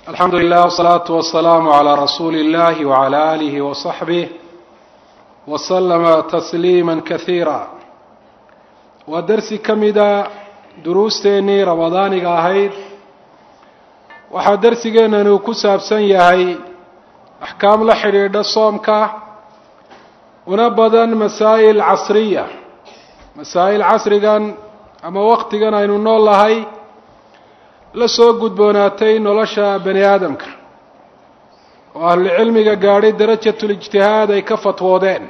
الحمد لله والصلاة والسلام على رسول الله وعلى آله وصحبه وسلم تسليما كثيرا ودرس كمدا دروستيني رمضاني قاهيد waxaa darsigeennani uu ku saabsan yahay axkaam la xidhiidha soomka una badan masaa'il casriya masaa'il casrigan ama waqtigan aynu nool nahay la soo gudboonaatay nolosha bani aadamka oo ahlucilmiga gaadhay darajatul ijtihaad ay ka fatwoodeen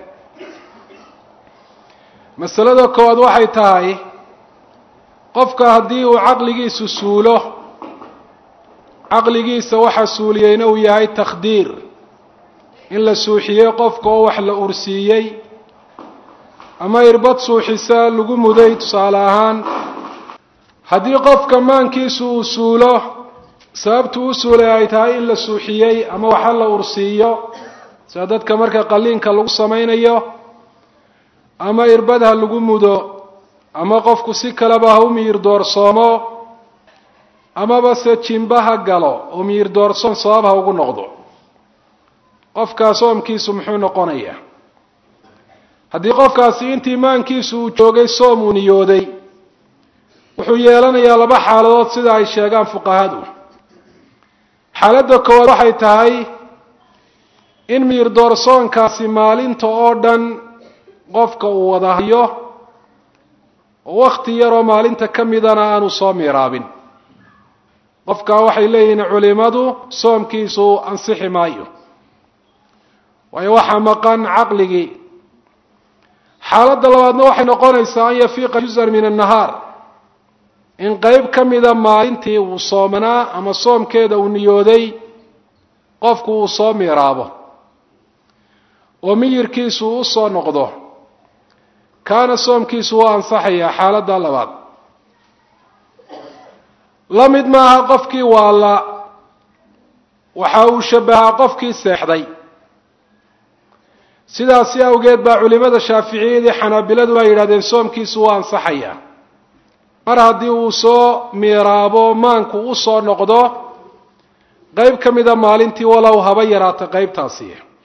masalada koowaad waxay tahay qofka haddii uu caqligiisu suulo caqligiisa waxa suuliyeyna uu yahay takhdiir in la suuxiyey qofka oo wax la ursiiyey ama irbad suuxisa lagu muday tusaale ahaan haddii qofka maankiisu uu suulo sababtu u suulay ay tahay in la suuxiyey ama waxa la ursiiyo sida dadka marka qaliinka lagu samaynayo ama irbadha lagu mudo ama qofku si kaleba ha u miyir doorsoomo amaba se jimbaha galo oo miyir doorsoon sabab ha ugu noqdo qofkaa soomkiisu muxuu noqonayaa haddii qofkaasi intii maankiisu uu joogay soom uu niyooday wuxuu yeelanayaa laba xaaladood sida ay sheegaan fuqahadu xaaladda koowaad waxay tahay in miyir doorsoonkaasi maalinta oo dhan qofka uu wada hayo oo wakhti yaroo maalinta ka midana aanu soo miiraabin qofkaa waxay leeyihiin culimadu soomkiisu ansixi maayo waayo waxaa maqan caqligii xaaladda labaadna waxay noqonaysaa an yafiiqa juz'an min annahaar in qeyb ka mida maalintii uu soomanaa ama soomkeeda uu niyooday qofku uu soo miiraabo oo miyirkiisu u soo noqdo kaana soomkiisu waa ansaxayaa xaaladda labaad la mid maaha qofkii waala waxa uu shabahaa qofkii seexday sidaasi awgeed baa culimada shaaficiyadii xanaabiladu ay yidhahdeen soomkiisu waa ansaxayaa mar haddii uu soo miiraabo maanku u soo noqdo qeyb ka mida maalintii walow haba yaraata qeybtaasi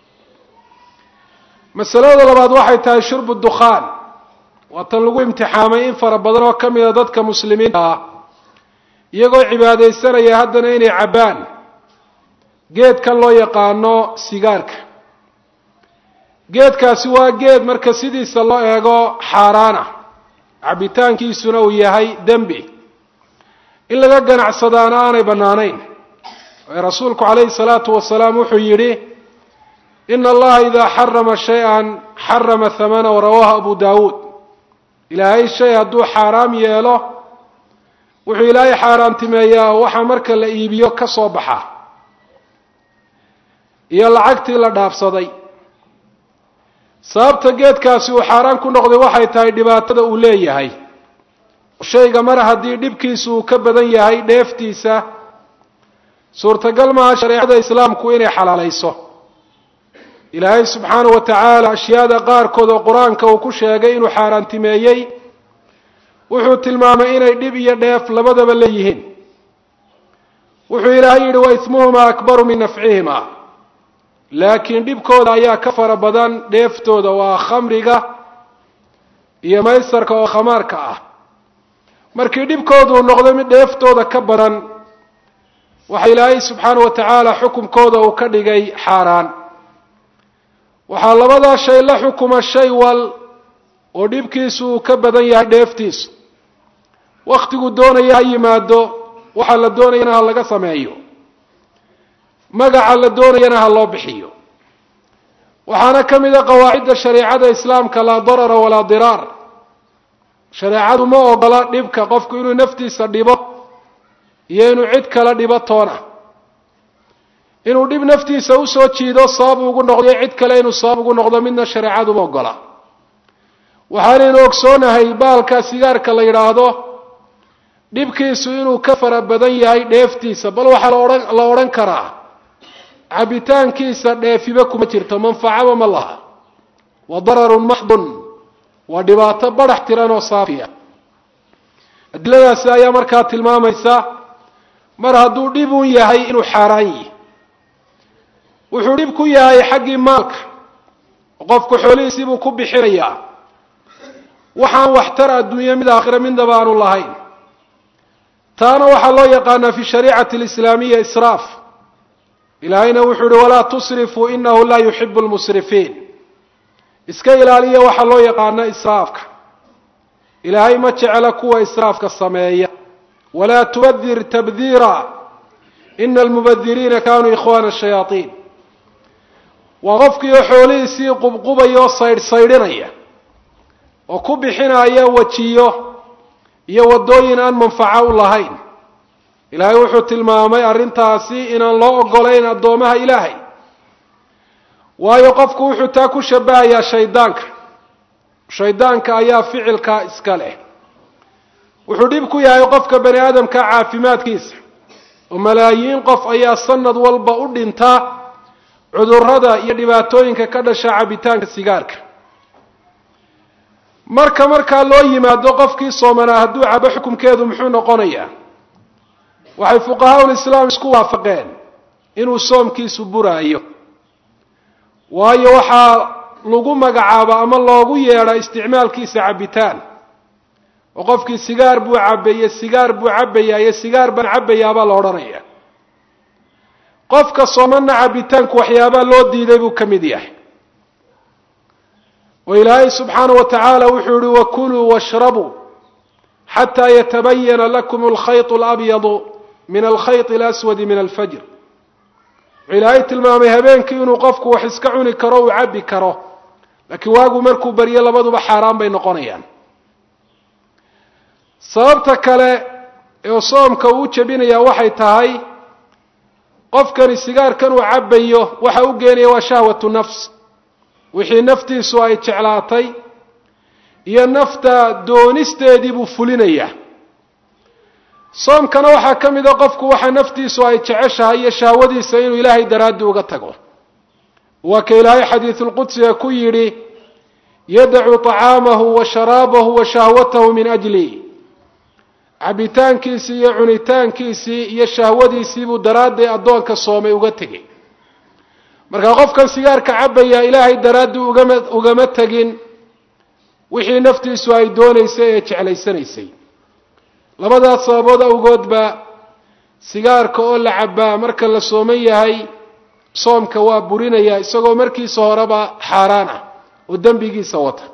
masalada labaad waxay tahay shurbu dukhaan waa tan lagu imtixaamay in fara badan oo ka mida dadka muslimiinta ah iyagoo cibaadaysanaya haddana inay cabbaan geedkan loo yaqaano sigaarka geedkaasi waa geed marka sidiisa loo eego xaaraan ah cabbitaankiisuna uu yahay dembi in laga ganacsadaana aanay bannaanayn ee rasuulku calayhi salaatu wasalaam wuxuu yidhi ina allaha idaa xarama shay-an xarama hamanahu rawaahu abu daawuud ilaahay shay hadduu xaaraam yeelo wuxuu ilaahay xaaraantimeeyaa waxaa marka la iibiyo ka soo baxa iyo lacagtii la dhaafsaday sababta geedkaasi uu xaaraan ku noqday waxay tahay dhibaatada uu leeyahay shayga mar haddii dhibkiisu uu ka badan yahay dheeftiisa suurtagal maaha shareecada islaamku inay xalaalayso ilaahay subxaanahu wa tacaala ashyaada qaarkood oo qur-aanka uu ku sheegay inuu xaaraantimeeyey wuxuu tilmaamay inay dhib iyo dheef labadaba leeyihiin wuxuu ilaahay yidhi wa ismuhumaa akbaru min nafcihima laakiin dhibkooda ayaa ka fara badan dheeftooda waa khamriga iyo maysarka oo khamaarka ah markii dhibkoodu noqdo mid dheeftooda ka badan waxa ilaahay subxaanahu wa tacaala xukumkooda uu ka dhigay xaaraan waxaa labadaa shay la xukuma shay wal oo dhibkiisu uu ka badan yahay dheeftiisu wakhtigu doonaya ha yimaado waxa la doonayana ha laga sameeyo magaca la doonayana ha loo bixiyo waxaana ka mid a qawaacidda shareecada islaamka laa darara walaa diraar shareecadu ma ogola dhibka qofku inuu naftiisa dhibo iyo inuu cid kala dhibo toona inuu dhib naftiisa usoo jiido sabab ugu noqdo cid kale inuu sabab ugu noqdo midna shareecadu ma ogola waxaanaynu ogsoonahay baalka sigaarka la yidhaahdo dhibkiisu inuu ka fara badan yahay dheeftiisa bal waxaa la odhan karaa cabitaankiisa dheefiba kuma jirto manfacaba ma laha wa dararun maxdun waa dhibaato badhax tiran oo saafiya adiladaasi ayaa markaa tilmaamaysa mar hadduu dhib un yahay inuu xaaraan yahay. wuxuu dhib ku yahay xaggii maalka, qofku xoolihiisii buu ku bixinayaa waxaan waxtar adduunyo mid aakhira midnaba aanu lahayn. taana waxaa loo yaqaanaa fi shariicati alislaamiya israaf. ilaahayna wuxuu uhi walaa tusrifuu inahu laa yuxibu lmusrifiin. iska ilaaliya waxaa loo yaqaana israafka. ilaahay ma jecla kuwa israafka sameeya. walaa tubadir tabdiira ina almubadiriina kaanuu ikhwaana shayaaiin. waa qofkiioo xoolihiisii qubqubaya oo saydhsaydhinaya oo ku bixinaya wejiyo iyo waddooyin aan manfaco u lahayn. ilaahay wuxuu tilmaamay arrintaasi inaan loo ogolayn addoomaha ilaahay, waayo qofku wuxuu taa ku shabahayaa shaydaanka. shaydaanka ayaa ficilkaa iska leh. wuxuu dhib ku yahay qofka bani aadamka caafimaadkiisa, oo malaayiin qof ayaa sanad walba u dhinta cudurrada iyo dhibaatooyinka ka dhasha cabitaanka sigaarka. markaa loo yimaado qofkii soomanaa hadduu cabo xukumkeedu muxuu noqonayaa? waxay fuqahaa ulislaam isku waafaqeen inuu soomkiisu buraayo, waayo waxaa lagu magacaaba ama loogu yeedhaa isticmaalkiisa cabitaan. oo qofkii sigaar buu cabbeeye, sigaar buu cabbayaa iyo sigaar baan cabbayaabaa la odhanaya. qofka soomanna cabitaanku waxyaabaa loo diiday buu ka mid yahay. oo ilaahay subxaanahu wa tacaala wuxuu yihi wakuluu washrabuu xataa yatabayana lakum alkhayط alabyadu min alkhayط alaswadi min alfajr. wuxuu ilaahay tilmaamay habeenkii inuu qofku wax iska cuni karo uu cabbi karo, laakiin waagu markuu baryo labaduba xaaraan bay noqonayaan. sababta kale ee soomka uu jebinayaa waxay tahay qofkani sigaarkan uu cabbayo waxa u geenaya waa shahwatu nafs, wixii naftiisu ay jeclaatay iyo nafta doonisteedii buu fulinayaa. soomkana waxaa ka mid a qofku waxa naftiisu ay jeceshahay iyo shahwadiisa inuu ilaahay daraaddi uga tago. waa ka ilaahay xadiisulqudsiga ku yidhi yadacu طacaamahu wa sharaabahu wa shahwatahu min ajli. cabitaankiisii iyo cunitaankiisii iyo shahwadiisii buu daraadday addoonka soomay uga tegay. markaa qofkan sigaarka cabbaya ilaahay daraaddi ugama tegin wixii naftiisu ay doonaysay ee jeclaysanaysay. labadaas sababood awgoodba sigaarka oo la cabbaa marka la sooman yahay soomka waa burinaya, isagoo markiisa horeba xaaraan ah oo dembigiisa wata.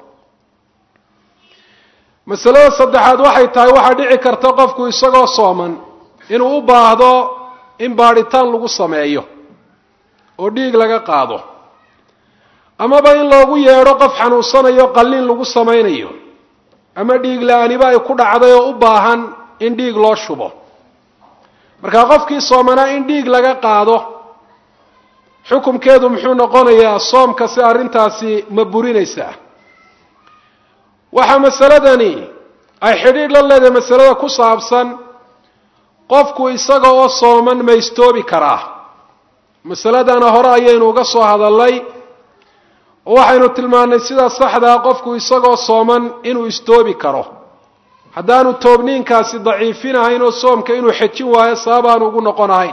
masalada saddexaad waxay tahay waxaa dhici karta qofku isagoo sooman inuu u baahdo in baadhitaan lagu sameeyo oo dhiig laga qaado, amaba in loogu yeedho qof xanuunsanayo qalliin lagu samaynayo, ama dhiig la-aaniba ay ku dhacday oo u baahan in dhiig loo shubo. markaa qofkii soomanaa in dhiig laga qaado xukumkeedu muxuu noqonayaa? soomka si arrintaasi ma burinaysaa? waxaa masaladani ay xidhiidh la leedahay masalada ku saabsan qofku isaga oo sooman ma istoobi karaa. masaladana hore ayaynu uga soo hadalnay oo waxaynu tilmaannay sida saxdaa qofku isagoo sooman inuu istoobi karo haddaanu toobniinkaasi daciifinahayn oo soomka inuu xejin waayo sababaanu ugu noqon ahayn.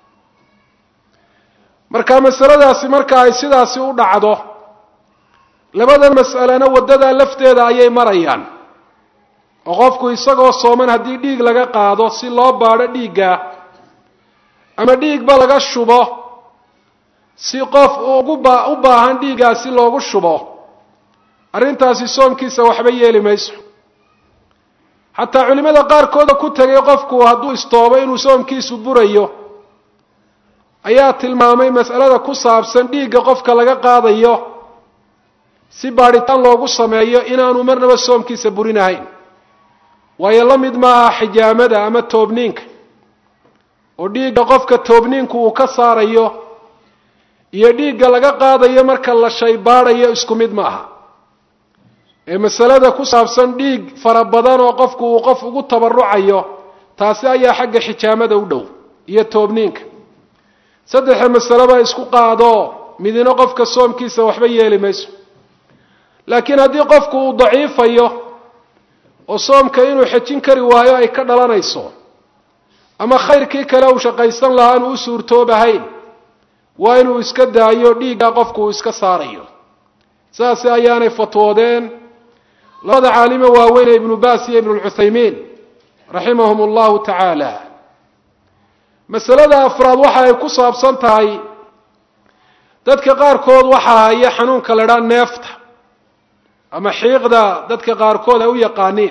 marka masaladaasi marka ay sidaasi u dhacdo, labadan mas'alena waddadaa lafteeda ayay marayaan. oo qofku isagoo sooman haddii dhiig laga qaado si loo baadho dhiigga, ama dhiigba laga shubo si qof u baahan dhiiggaasi loogu shubo, arrintaasi soomkiisa waxba yeeli mayso. xataa culimmada qaarkooda ku tegay qofku hadduu istoobo inuu soomkiisu burayo ayaa tilmaamay mas'alada ku saabsan dhiigga qofka laga qaadayo si baadhitaan loogu sameeyo inaanu marnaba soomkiisa burinahayn. waayo la mid maaha xijaamada ama toobniinka, oo dhiigga qofka toobniinku uu ka saarayo iyo dhiigga laga qaadayo marka la shay baadhayo isku mid maaha. ee masalada ku saabsan dhiig fara badan oo qofku uu qof ugu tabarucayo, taasi ayaa xagga xijaamada u dhow iyo toobniinka. saddexa masaleba isku qaado midina qofka soomkiisa waxba yeeli mayso. laakiin haddii qofku uu daciifayo oo soomka inuu xejin kari waayo ay ka dhalanayso, ama khayrkii kale uu shaqaysan lahaa inuu u suurtoobahayn waa inuu iska daayo dhiigga qofku uu iska saarayo saas ayaanay fatwoodeen labada caalimo waaweyn ibnu baas iyo ibnu al-Uthaymin rahimahum Allah ta'ala masalada afraad waxa ay ku saabsan tahay dadka qaarkood waxa ay xanuunka la dhaan neefta ama xiiqda dadka qaarkood ay u yaqaaniin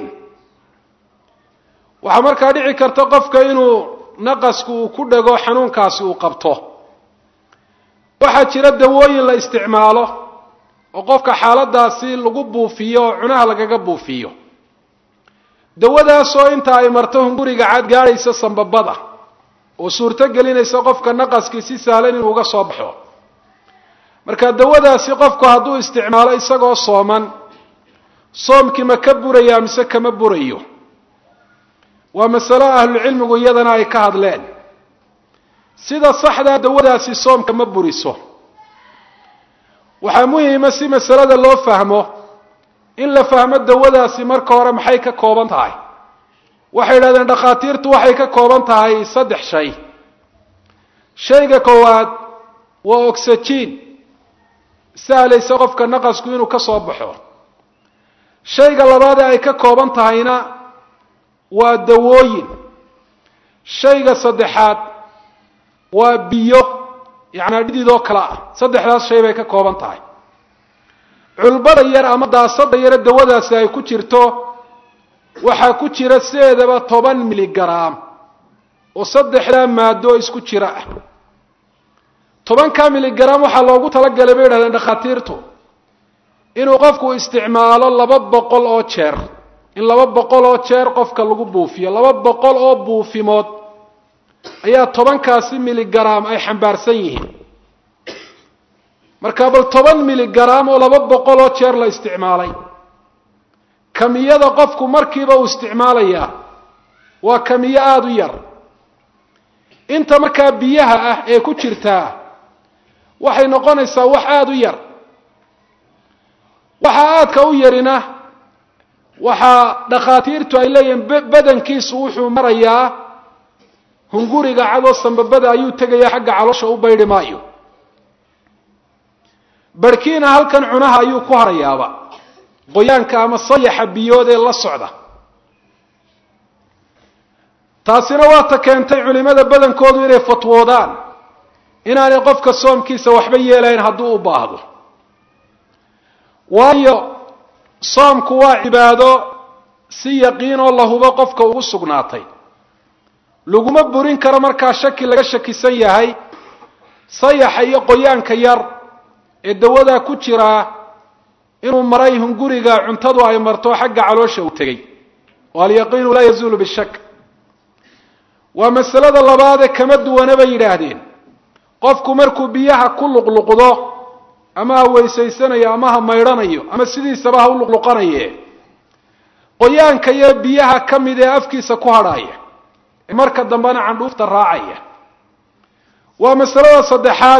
waxa markaa dhici karta qofka inuu naqasku ku dhago xanuunkaasi uu qabto waxa jira dawooyin la isticmaalo oo qofka xaaladaasi lagu buufiyo cunaha lagaga buufiyo dawadaas oo inta ay marto hunguriga cad gaaraysa sanbabada oo suurto gelinaysa qofka naqaskii si sahlan inuu uga soo baxo marka dawadaasi qofku hadduu isticmaalo isagoo sooman soomkii ma ka buraya mise kama burayo waa mas'alo ahlu cilmigu iyadana ay ka hadleen sida saxda dawadaasi soomka ma buriso waxa muhiim ah si mas'alada loo fahmo in la fahmo dawadaasi marka hore maxay ka kooban tahay waxay yiraahdeen dhaqaatiirtu waxay ka kooban tahay saddex shay shayga koowaad waa oxygen sahlaysa qofka naqasku inuu ka soo baxo shayga labaad ay ka kooban tahayna waa dawooyin shayga saddexaad waa biyo yaani dhididoo kala ah saddexdaas shay bay ka kooban tahay culbada yar ama daasada yar dawadaasi ay ku jirto waxa ku jira seedaba 10 miligram oo saddexda maado isku jira 10 miligram waxa loogu talagalay bay yiraahdeen dhaqaatiirtu inuu qofku isticmaalo 200 oo jeer in 200 oo jeer qofka lagu buufiyo 200 oo buufimood ayaa 10 miligram ay xambaarsan yihiin marka bal 10 miligram oo 200 oo jeer la isticmaalay kamiyada qofku markiiba uu isticmaalaya waa kamiyo aad u yar inta marka biyaha ah ee ku jirta waxay noqonaysaa wax aad u yar waxa aadka u yarina waxa dhaqaatiirtu ay leeyeen badankiisu wuxuu marayaa hunguriga cado sanbabada ayuu tagayaa xagga caloosha u baydhi maayo barkiina halkan cunaha ayuu ku harayaaba qoyaanka ama sayaxa biyood ee la socda taasina waa ta keentay culimada badankoodu inay fatwoodaan inaanay qofka soomkiisa waxba yeelayn hadduu u baahdo waayo soomku waa cibaado si yaqiin oo la hubo qofka ugu sugnaatay laguma burin karo markaa shaki laga shakisan yahay sayaxa iyo qoyaanka yar ee dawada ku jira inuu maray hunguriga cuntadu ay marto xagga caloosha u tagay wal yaqiin la yazulu bishak wa masalada labaad ee kama duwana bay yiraahdeen qofku markuu biyaha ku luqluqdo ama weysaysanayo ama maydhanayo ama sidiisaba ha u luqluqanaye qoyaanka iyo biyaha kamid ee afkiisa ku hadhaya marka dambana candhuufta raacaya waa masalada saddexaad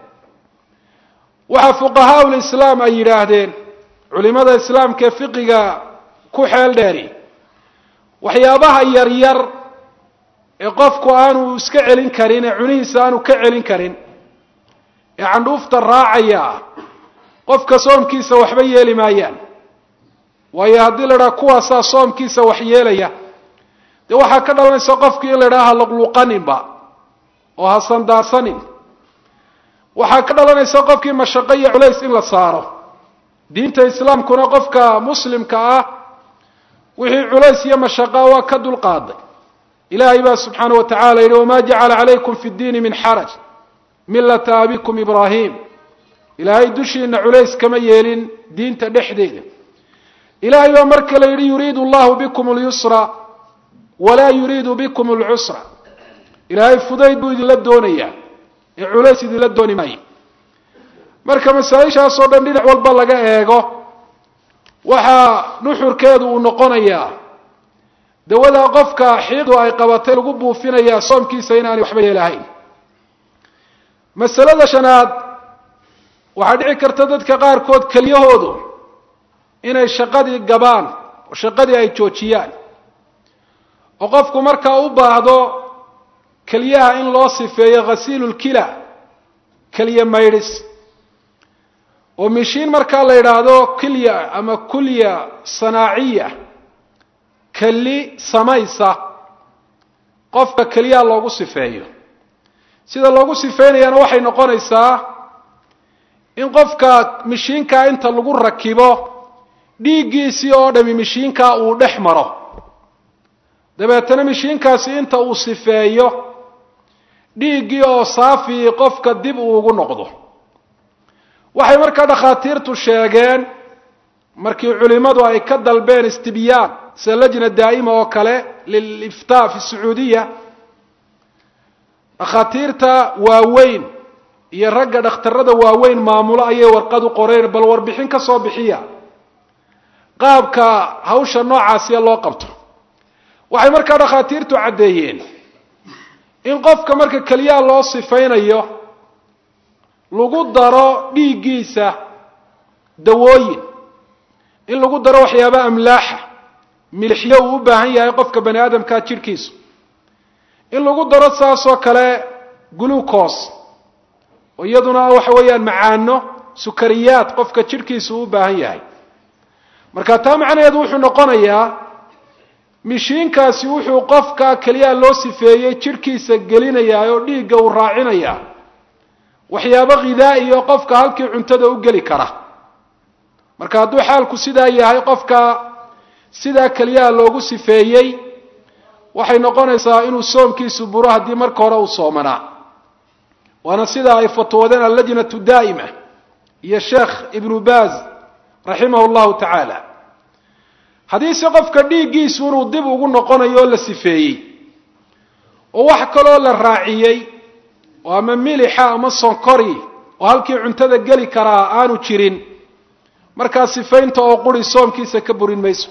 waxa fuqahaa islaam ay yiraahdeen culimada islaamka fiqiga ku xeel dheeri waxyaabaha yar yar ee qofku aanu iska celin karin ee cunihiisa aanu ka celin karin ee candhuufta raacaya qofka soomkiisa waxba yeeli maayaan waayo haddii la dhaha kuwaasaa soomkiisa wax yeelaya dee waxaa ka dhalanaysa qofkii in la dhaha luqluqaninba oo ha sandaarsanin waxaa ka dhalanaysa qofkii mashaqo iyo culays in la saaro diinta islaamkuna qofka muslimka ah wixii culays iyo mashaqo waa ka dulqaaday ilaahay baa subxaanahu wa ta'ala yidhi wamaa jacala calaykum fi ddiini min xaraj millata abikum ibraahim ilaahay dushiina culays kama yeelin diinta dhexdeeda ilaahay baa marka la yidhi yuriidu allahu bikum alyusra walaa yuriidu bikum alcusra ilaahay fudayd buu idinla doonayaa ee culays idinla dooni maayo marka masaa'ishaas oo dhan dhinac walba laga eego waxaa nuxurkeedu uu noqonayaa dawada qofka xiiqdu ay qabatay lagu buufinayaa soomkiisa inaanay waxba yeelahayn masalada shanaad waxaa dhici karta dadka qaarkood keliyahoodu inay shaqadii gabaan oo shaqadii ay joojiyaan oo qofku markaa u baahdo keliyaha in loo sifeeyo ghasiilulkila keliya maydhis oo mishiin markaa la yidhaahdo kilya ama kulya sanaaciya keli samaysa qofka keliyaha loogu sifeeyo sida loogu sifeynayana waxay noqonaysaa in qofka mishiinkaa inta lagu rakibo dhiiggiisii oo dhami mishiinkaa uu dhex maro dabeetana mishiinkaasi inta uu sifeeyo dhiiggii oo saafi qofka dib uu ugu noqdo waxay markaa dhakhaatiirtu sheegeen markii culimadu ay ka dalbeen istibyaan sida lajna daa'ima oo kale liliftaa fi sacuudiya dhakhaatiirta waaweyn iyo ragga dhakhtarada waaweyn maamulo ayay warqad u qoreen bal warbixin ka soo bixiya qaabka hawsha noocaasiya loo qabto waxay markaa dhakhaatiirtu caddeeyeen in qofka marka keliyaha loo sifaynayo lagu daro dhiiggiisa dawooyin in lagu daro waxyaaba amlaaxa milixyo uu u baahan yahay qofka bani aadamkaa jidhkiisu in lagu daro saasoo kale glucose oo iyaduna waxa weeyaan macaano sukariyaad qofka jidhkiisu uu u baahan yahay marka taa macnaheedu wuxuu noqonayaa mishiinkaasi wuxuu qofka keliyaha loo sifeeyey jidhkiisa gelinayaa oo dhiigga uu raacinayaa waxyaabo ghidaa'i oo qofka halkii cuntada u geli kara marka hadduu xaalku sidaa yahay qofka sidaa keliyaha loogu sifeeyey waxay noqonaysaa inuu soomkiisu buro haddii marka hore uu soomanaa waana sida ay fatwoodeen allajnatu daa'ima iyo sheekh ibnu baaz raximahu llahu tacaala haddiise qofka dhiiggiisu inuu dib ugu noqonayo oo la sifeeyey oo wax kaloo la raaciyey oo ama milixa ama sonkori oo halkii cuntada geli karaa aanu jirin markaa sifaynta oo quri soomkiisa ka burin mayso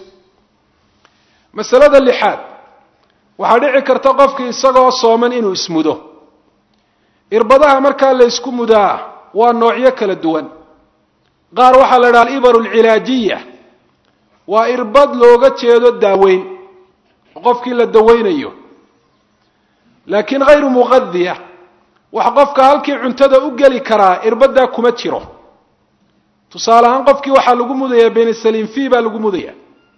masalada lixaad waxaa dhici karta qofkii isagoo sooman inuu ismudo irbadaha markaa la isku mudaa waa noocyo kala duwan qaar waxaa la idhaha alibaru alcilaajiya waa irbad looga jeedo daaweyn oo qofkii la daweynayo laakiin hayru muqadiya waxa qofka halkii cuntada u geli karaa irbaddaa kuma jiro tusaale ahaan qofkii waxaa lagu mudayaa benisaliin fi baa lagu mudayaa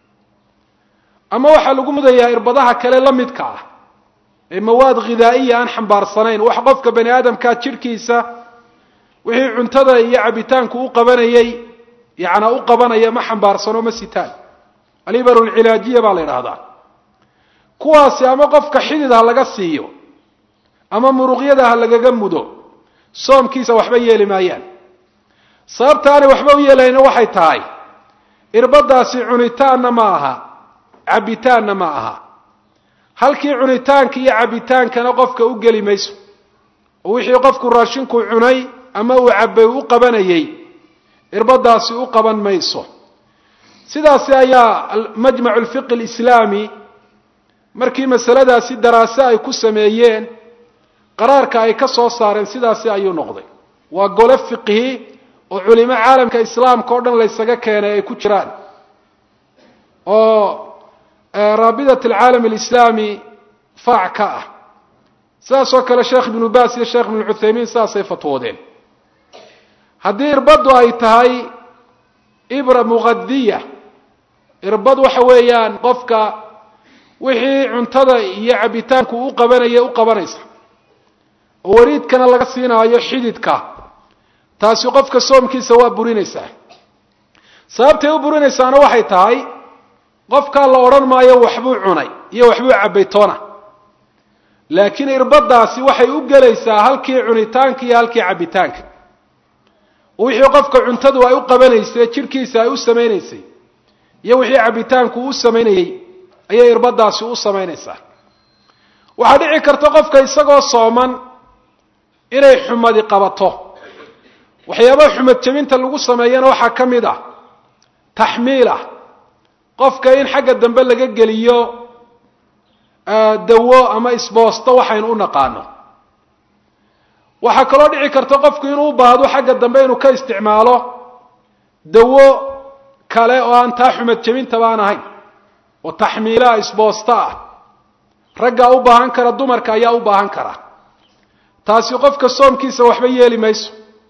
ama waxaa lagu mudayaa irbadaha kale la midka ah ee mawaad ghidaa'iya aan xambaarsanayn wax qofka bani aadamkaa jidhkiisa wixii cuntada iyo cabitaanku u qabanayay yacnaa u qabanaya ma xambaarsano ma sitaan alibaru alcilaajiya baa la yidhaahdaa kuwaasi ama qofka xidid ha laga siiyo ama muruqyada ha lagaga mudo soomkiisa waxba yeeli maayaan sababta aanay waxba u yeelayna waxay tahay irbadaasi cunitaanna ma aha cabitaanna ma aha halkii cunitaanka iyo cabitaankana qofka u geli mayso oo wixii qofku raashinku cunay ama uu cabbay u qabanayay irbadaasi u qaban mayso sidaasi ayaa majmacu alfiqhi alislaami markii masaladaasi daraase ay ku sameeyeen qaraarka ay ka soo saareen sidaasi ayuu noqday waa gole fiqhi oo culimo caalamka islaamka oo dhan laysaga keenay ay ku jiraan oo raabidat alcaalam alislaami faac ka ah sidaasoo kale sheekh ibnu baas iyo sheekh ibnu cuthaymiin sidaasay fatwoodeen haddii irbaddu ay tahay ibra muqadiya irbad waxa weeyaan qofka wixii cuntada iyo cabitaanku u qabanaya u qabanaysa oo wariidkana laga siinaayo xididka taasi qofka soomkiisa waa burinaysaa sababtay u burinaysaana waxay tahay qofkaa la odhan maayo waxbuu cunay iyo waxbuu cabbay toona laakiin irbadaasi waxay u gelaysaa halkii cunitaanka iyo halkii cabbitaanka wixii qofka cuntadu ay u qabanaysay jidhkiisa ay u samaynaysay iyo wixii cabbitaanku u samaynayey ayay irbadaasi u samaynaysaa waxaa dhici karta qofka isagoo sooman inay xumadi qabato waxyaabaha xumad jabinta lagu sameeyana waxaa ka mid ah taxmiilah qofka in xagga dambe laga geliyo dawo ama isboosto waxaynu u naqaano waxaa kaloo dhici karta qofku inuu u baahdo xagga dambe inuu ka isticmaalo dawo kale oo aan taa xumad jabintaba aan ahayn oo taxmiilaha isboosto ah ragga u baahan kara dumarka ayaa u baahan kara taasi qofka soomkiisa waxba yeeli mayso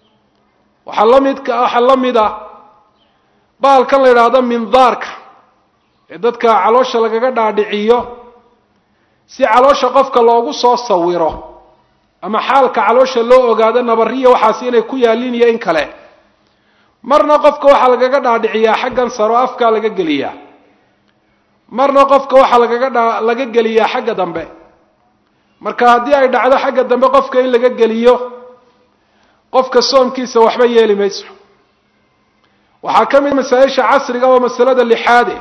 waxa la mid ah baalkan la yiraahdo mindaarka ee dadka caloosha lagaga dhaadhiciyo si caloosha qofka loogu soo sawiro ama xaalka caloosha loo ogaado nabariyo waxaas inay ku yaalin iyo in kale marna qofka waxa lagaga dhaadhiciyaa xaggan saro afka laga geliyaa marna qofka waxa laga geliyaa xagga dambe marka haddii ay dhacdo xagga dambe qofka in laga geliyo qofka soomkiisa waxba yeeli mayso waxaa ka mid masaa'isha casriga oo masalada lixaade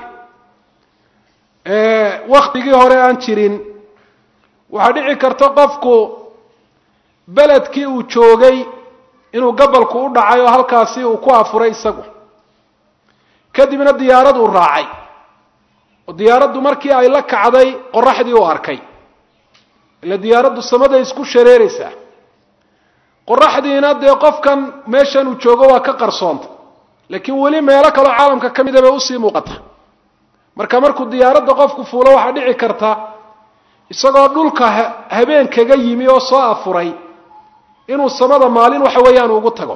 waqtigii hore aan jirin waxaa dhici karta qofku beledkii uu joogay inuu gabalku u dhacay oo halkaasi uu ku afuray isagu kadibna diyaarad uu raacay oo diyaaraddu markii ay la kacday qoraxdii uu arkay ila diyaaraddu samada isku shareeraysaa qoraxdiina dee qofkan meeshan uu joogo waa ka qarsoonta laakiin weli meelo kaloo caalamka ka mid ah bay usii muuqata markuu diyaaradda qofku fuulo waxaa dhici karta isagoo dhulka habeen kaga yimi oo soo afuray inuu samada maalin waxa weeyaan ugu tago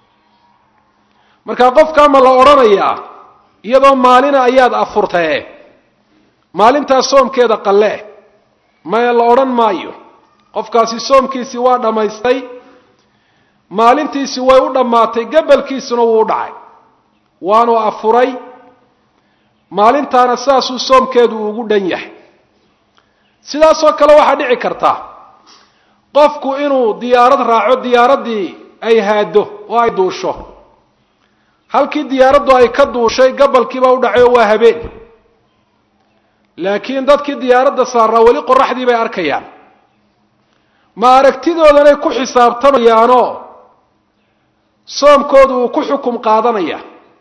marka qofka ma la oranayaa iyadoo maalina ayaad afurtay maalintaas soomkeeda qalle ma la oran maayo qofkaasi soomkiisi waa dhamaystay maalintiisi way u dhamaatay gabalkiisuna wuu dhacay waanu afuray maalintaana saasuu soomkeedu ugu dhan yahay sidaas oo kale waxa dhici karta qofku inuu diyaarad raaco diyaaradii ay haado oo ay duusho halkii diyaaraddu ay ka duushay gabalkiiba u dhacay waa habeen laakiin dadkii diyaaradda saaraa weli qoraxdii bay arkayaan ma aragtidoodanay ku xisaabtamayaanoo soomkoodu uu ku xukum qaadanaya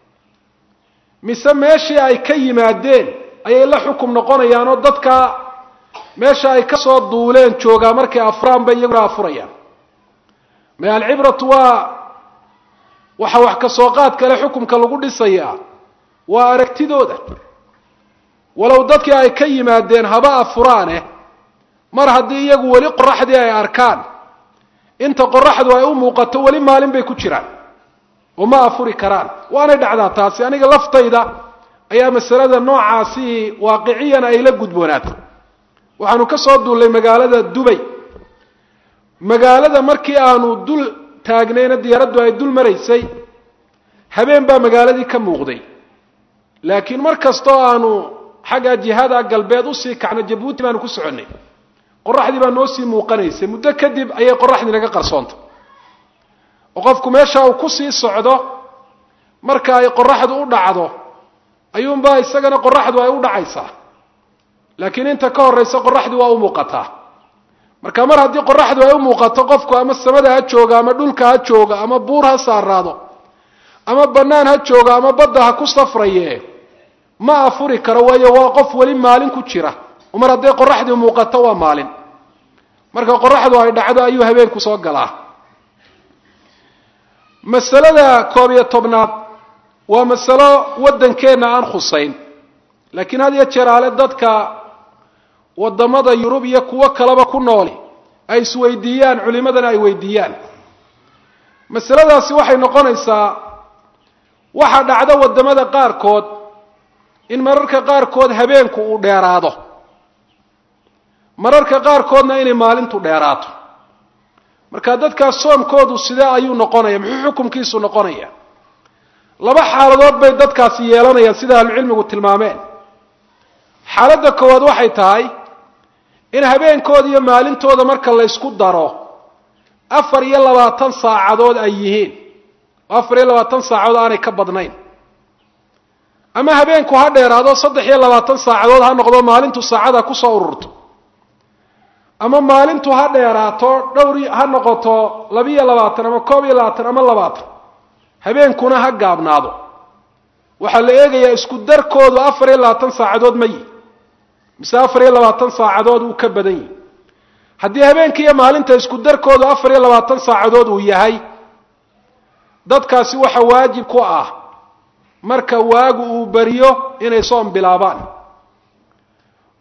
mise meeshii ay ka yimaadeen ayay la xukum noqonayaanoo dadka meesha ay ka soo duuleen joogaa markay afraan bay iyaguna afurayaan ma alcibratu waxa wax ka soo qaad kale xukumka lagu dhisayaa waa aragtidooda walow dadkii ay ka yimaadeen haba afuraane mar haddii iyagu weli qoraxdii ay arkaan inta qoraxdu ay u muuqato weli maalin bay ku jiraan oo ma afuri karaan waanay dhacdaa taasi aniga laftayda ayaa masalada noocaasi waaqiciyan ay la gudboonaatay waxaanu ka soo duulay magaalada Dubai magaalada markii aanu dul taagnayna diyaaraddu ay dul maraysay habeen baa magaaladii ka muuqday laakiin markastoo aanu xagga jihada galbeed u sii kacna Djibouti baanu ku soconay qoraxdii baa noo sii muuqanaysay muddo kadib ayay qoraxdii naga qarsoontay oo qofku meesha uu ku sii socdo marka ay qoraxdu u dhacdo ayuunbaa isagana qoraxdu ay u dhacaysaa laakiin inta ka horeysa qoraxdu waa u muuqataa marka mar haddii qoraxdu ay u muuqato qofku ama samada ha jooga ama dhulka ha jooga ama buur ha saaraado ama banaan ha jooga ama badda ha ku safraye ma afuri karo waayo waa qof weli maalin ku jira umar haddii qoraxdu muuqato waa maalin marka qoraxdu ay dhacdo ayuu habeenku soo galaa masalada 11 waa masalo wadankeena aan khusayn laakiin had iyo jeer ale dadka wadamada Yurub iyo kuwa kaleba ku nool ay isweydiiyaan culimadana ay weydiiyaan masaladaasi waxay noqonaysaa waxa dhacdo wadamada qaarkood in mararka qaarkood habeenku uu dheeraado mararka qaarkoodna inay maalintu dheeraato marka dadka soomkoodu sida ayuu noqonaya muxuu xukunkiisu noqonaya laba xaaladood bay dadkaasi yeelanayaan sida cilmigu tilmaameen xaaladda koowaad waxay tahay in habeenkooda iyo maalintooda marka la isku daro 24 saacadood ay yihiin 24 saacadood aanay ka badnayn ama habeenku ha dheeraado 23 saacadood ha noqdo maalintu saacada ku soo ururto ama maalintu ha dheeraato dhowri ha noqoto 22 ama 21 ama 20 habeenkuna ha gaabnaado waxa la eegayaa isku darkoodu 24 saacadood ma yihiin mise 24 saacadood uu ka badan yahay haddii habeenkii iyo maalinta isku darkoodu 24 saacadood uu yahay dadkaasi waxa waajib ku ah marka waagu uu bariyo inay soom bilaabaan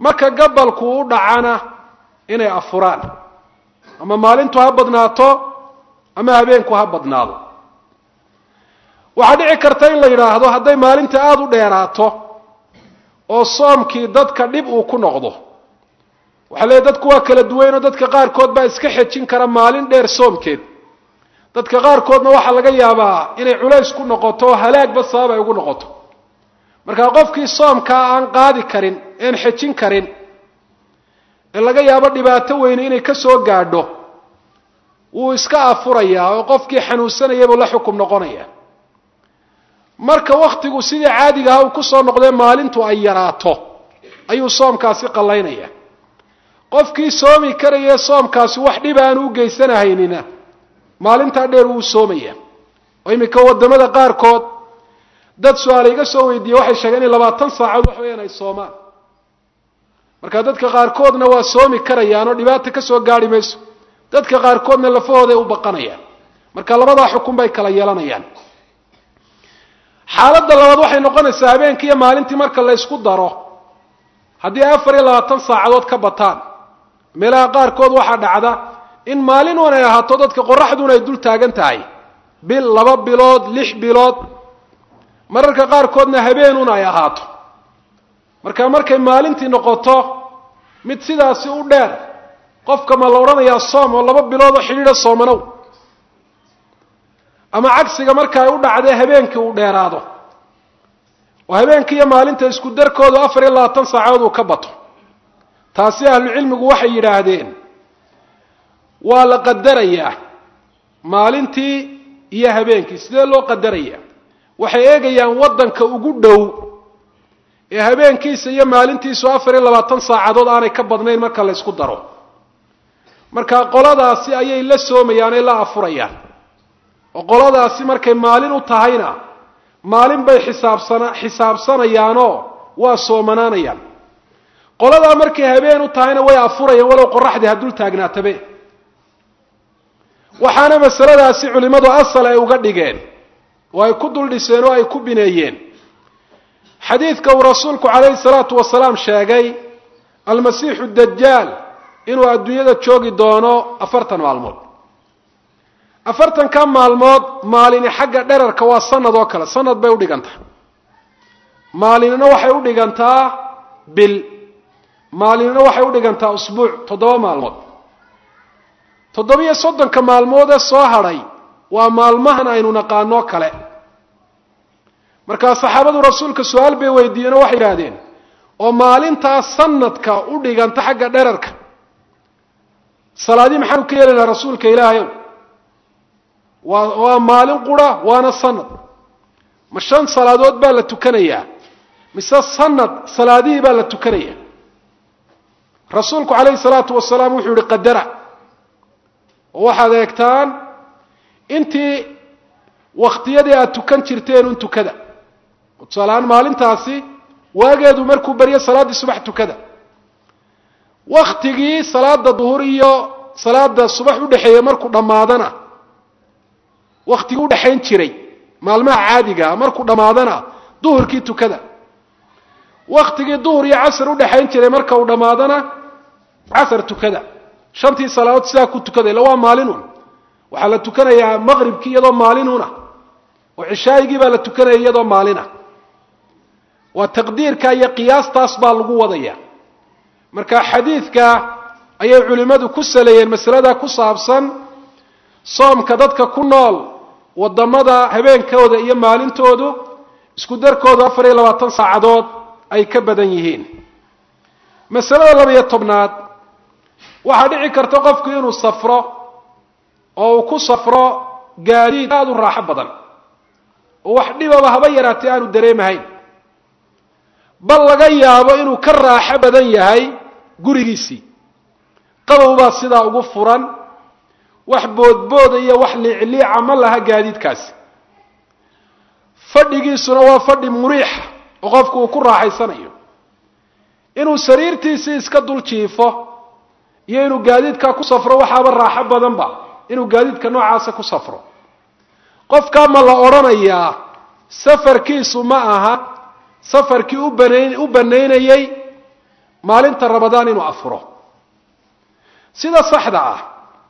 marka gabalku u dhacana inay afuraan ama maalintu ha badnaato ama habeenku ha badnaado. waxaa dhici karta in la yidhaahdo hadday maalinta aada u dheeraato oo soomkii dadka dhib uu ku noqdo, waxaa leeyahy dadku waa kala duwanoo dadka qaarkood baa iska xejin kara maalin dheer soomkeed, dadka qaarkoodna waxaa laga yaabaa inay culays ku noqoto oo halaagba sabab ay ugu noqoto. markaa qofkii soomkaa aan qaadi karin een xejin karin ee laga yaabo dhibaato weyne inay ka soo gaadho, wuu iska afurayaa oo qofkii xanuunsanaya buu la xukum noqonaya. marka wakhtigu sidii caadiga ah uu ku soo noqdee maalintu ay yaraato ayuu soomkaasi qallaynaya. qofkii soomi karaya soomkaasi wax dhib aanu u geysanahaynina maalintaa dheer wuu soomaya. oo iminka waddamada qaarkood dad su-aal iga soo weydiiyey waxay sheegeen in 20 saacadood wax weeyaan ay soomaan. marka dadka qaarkoodna waa soomi karayaan oo dhibaato ka soo gaari mayso, dadka qaarkoodna lafahooday u baqanayaan. marka labadaa xukun bay kala yeelanayaan. xaaladda labaad waxay noqonaysaa habeenkii iyo maalintii marka la isku daro haddii 24 saacadood ka bataan. meelaha qaarkood waxaa dhacda in maalin uun ay ahaato dadka qoraxduna ay dul taagan tahay bil, 2 bilood, 6 bilood, mararka qaarkoodna habeenun ay ahaato. marka markay maalintii noqoto mid sidaasi u dheer, qofka ma la odhanayaa soom oo 2 bilood oo xidhiidha soomanow? ama cagsiga marka ay u dhacdee habeenkii uu dheeraado oo habeenkii iyo maalinta isku darkoodu 24 saacadood uu ka bato, taasi ahlucilmigu waxay yidhaahdeen waa la qadarayaa maalintii iyo habeenkii. sidee loo qadarayaa? waxay eegayaan waddanka ugu dhow ee habeenkiisa iyo maalintiisu 24 saacadood aanay ka badnayn marka la isku daro. marka qoladaasi ayay la soomayaan ee la afurayaan. oo qoladaasi markay maalin u tahayna maalin bay xisaabsanayaanoo waa soomanaanayaan. qoladaa markay habeen u tahayna way afurayaan walow qoraxdii ha dul taagnaatabe. waxaana masaladaasi culimmadu asal ay uga dhigeen oo ay ku dul dhiseen oo ay ku bineeyeen xadiidka uu rasuulku calayhi salaatu wasalaam sheegay almasiixu dajaal inuu adduunyada joogi doono 40 maalmood. 40 maalmood maalini xagga dherarka waa sanad oo kale, sanad bay u dhigantaa. maalinina waxay u dhigantaa bil, maalinina waxay u dhigantaa usbuuc, 7 maalmood. 37 maalmood ee soo hadhay waa maalmahan aynu naqaanoo kale. markaa saxaabadu rasuulka su-aal bay weydiiyeen oo waxay yidhaahdeen oo maalintaas sanadka u dhiganta xagga dherarka salaadii maxaanu ka yeelanaa rasuulka ilaahayow? waa maalin qura waana sanad. ma 5 salaadood baa la tukanayaa mise sanad salaadihii baa la tukanayaa? rasuulku calayhi salaatu wasalaam wuxuu yihi qadara oo waxaad eegtaan intii wakhtiyadii aad tukan jirteen un tukada. tusaalehaan maalintaasi waageedu markuu baryo salaaddii subax tukada. wakhtigii salaada duhur iyo salaada subax udhexeeya markuu dhammaadana, wakhtigii udhexayn jiray maalmaha caadigaa markuu dhammaadana duhurkii tukada. wakhtigii duhur iyo casr udhexayn jiray marka uu dhammaadana casr tukada. 5 salaadood sidaa ku tukada. ila waa maalinun. waxaa la tukanayaa maqribkii iyadoo maalinuna oo cishaayigii baa la tukanaya iyadoo maalina. waa taqdiirka iyo qiyaastaas baa lagu wadaya. marka xadiidka ayay culimmadu ku saleeyeen masalada ku saabsan soomka dadka ku nool wadamada habeenkooda iyo maalintoodu isku darkooda 24 saacadood ay ka badan yihiin. masalada 12aad waxaa dhici karta qofku inuu safro oo uu ku safro gaadiid aada u raaxo badan oo wax dhibaba haba yaraatee aanu dareemahayn, bal laga yaabo inuu ka raaxo badan yahay gurigiisii. qabow baa sidaa ugu furan, wax boodbooda iyo wax liicliica ma laha gaadiidkaasi. fadhigiisuna waa fadhi muriixa oo qofku uu ku raaxaysanayo. inuu sariirtiisii iska dul jiifo iyo inuu gaadiidkaa ku safro waxaaba raaxo badanba inuu gaadiidka noocaasa ku safro. qofkaa ma la odhanayaa safarkiisu ma aha safarkii u banaynayey maalinta ramadaan inuu afuro sida saxda ah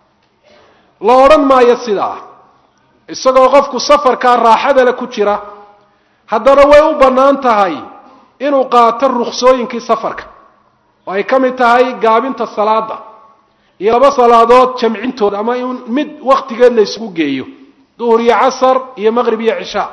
la odhan maayo sidaa isagoo qofku safarkaa raaxada le ku jira haddana way u bannaan tahay inuu qaato ruksooyinkii safarka oo ay ka mid tahay gaabinta salaada iyo 2 salaadood jamcintooda ama in mid waqtigeed la isugu geeyo duhur iyo casar iyo maghrib iyo cisha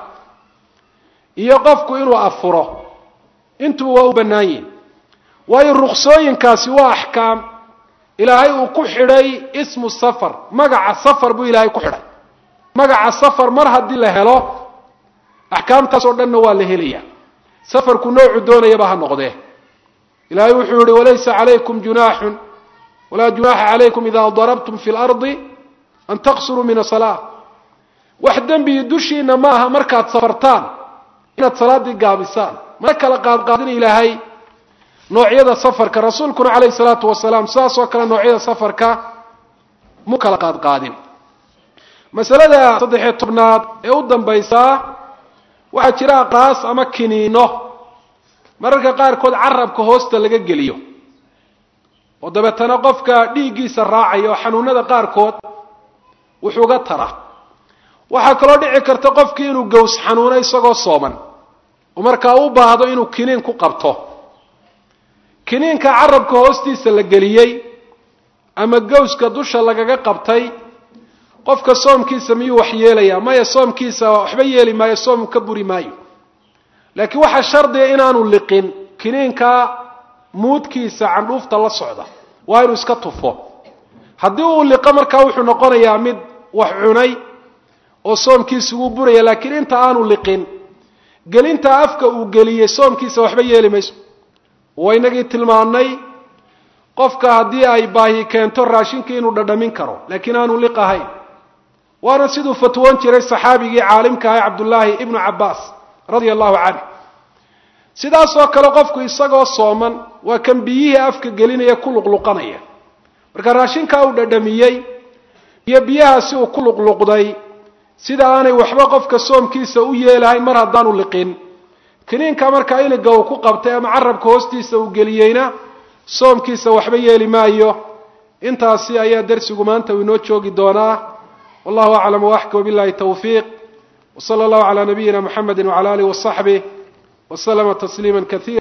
iyo qofku inuu afuro intuu waa u bannaan waayo ruksooyinkaasi waa axkaam ilaahay uu ku xidhay ismu safar magaca safar buu ilaahay ku xidhay magaca safar mar haddii la helo axkaamtaas oo dhanna waa la helayaa safarku noocu doonayaba ha noqdee ilaahay wuxuu yidhi walaysa calaykum junaaxun walaa junaaxa calaykum idaa darabtum fi lardi an taqsuruu min asalaa wax dembi dushiina ma aha markaad safartaan inaad salaaddii gaabisaan mana kala qaadqaadin ilaahay noocyada safarka rasuulkuna calayhi salaatu wasalaam sidaas oo kale noocyada safarka mu kala qaadqaadin masalada 13aad ee u dambaysaa waxaa jira aqraas ama kiniino mararka qaarkood carabka hoosta laga geliyo oo dabeetana qofka dhiiggiisa raacaya oo xanuunada qaarkood wuxuu ga tara waxaa kaloo dhici karta qofkii inuu gaws xanuuno isagoo sooman oo markaa u baahdo inuu kiniin ku qabto kiniinka carabka hoostiisa la geliyey ama gawska dusha lagaga qabtay qofka soomkiisa miyuu wax yeelayaa maya soomkiisa waxba yeeli maayo soom ka buri maayo laakiin waxa shardi ah inaanu liqin kiniinka muudkiisa candhuufta la socda waa inuu iska tufo haddii uu liqo markaa wuxuu noqonayaa mid wax cunay oo soomkiisa uu buraya laakiin inta aanu liqin gelinta afka uu geliyay soomkiisa waxba yeeli mayso waynagii tilmaanay qofka haddii ay baahi keento raashinkii inuu dhadhamin karo laakiin aanu liqahayn waana siduu fatwoon jiray saxaabigii caalimka ah cabdullaahi ibnu cabbaas radia allahu canhu sidaas oo kale qofku isagoo sooman waa kan biyihii afka gelinaya ku luqluqanaya marka raashinkaa uu dhadhamiyey iyo biyahaasi uu ku luqluqday sida aanay waxba qofka soomkiisa u yeelahayn mar haddaanu liqin kiniinka markaa iliga uu ku qabtay ama carabka hoostiisa uu geliyeyna soomkiisa waxba yeeli maayo intaasi ayaa darsigu maanta uu inoo joogi doonaa wallahu aclam waaxkum billahi tawfiiq وصلى الله على نبينا محمد وعلى آله وصحبه وسلم تسليما كثيرا